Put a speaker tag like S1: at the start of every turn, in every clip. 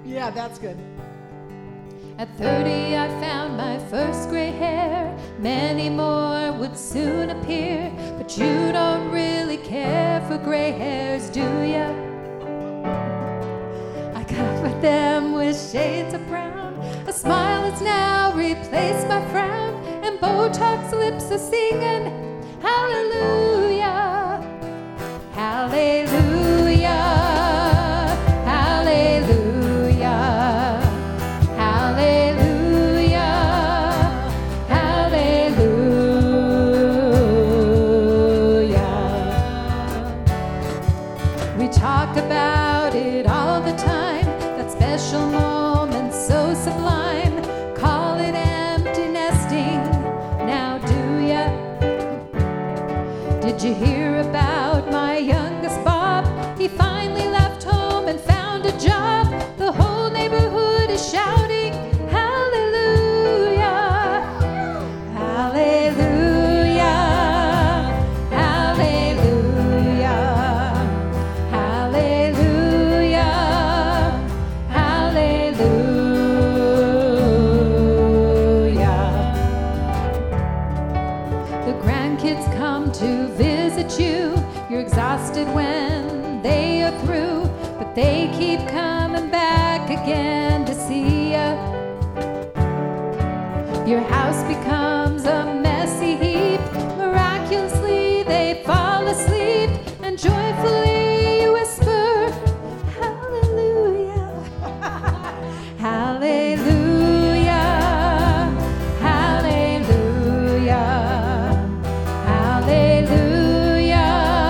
S1: Yeah, that's good.
S2: At 30 I found my first gray hair. Many more would soon appear. But you don't really care for gray hairs, do ya? I covered them with shades of brown. A smile has now replaced my frown, and Botox lips are singing hallelujah, hallelujah, hallelujah, hallelujah, hallelujah. We talk about it all the time, that special moment so sublime. Call it empty nesting, now do ya? Did you hear about my youngest Bob? He finally left home and found a job. The whole neighborhood is shouting hallelujah, hallelujah, hallelujah, hallelujah, hallelujah. The grandkids come to visit you. You're exhausted when they are through, but they keep coming back again to see ya. Your house becomes a messy heap. Miraculously they fall asleep, and joyfully you whisper hallelujah, hallelujah, hallelujah, hallelujah,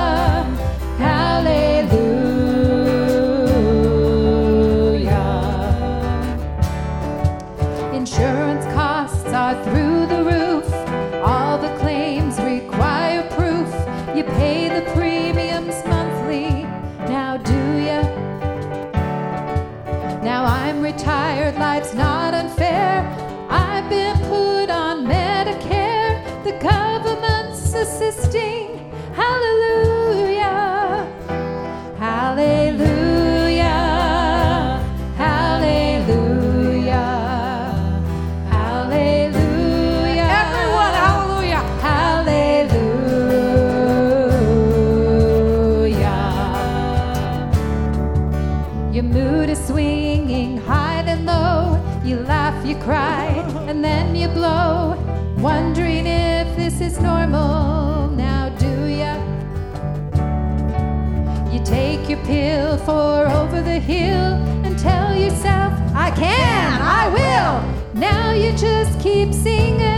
S2: hallelujah. Insurance costs are through the roof. All the claims require proof. You pay the premiums monthly, now do ya? Now I'm retired, life's not unfair. I've been put on Medicare. The government's assisting. Hallelujah, hallelujah, hallelujah, hallelujah.
S1: Everyone, hallelujah.
S2: Hallelujah. Your mood is swinging high and low. You laugh, you cry, and then you blow. Wondering if this is normal, now do ya? You take your pill for over the hill and tell yourself, I can, I will. Now you just keep singing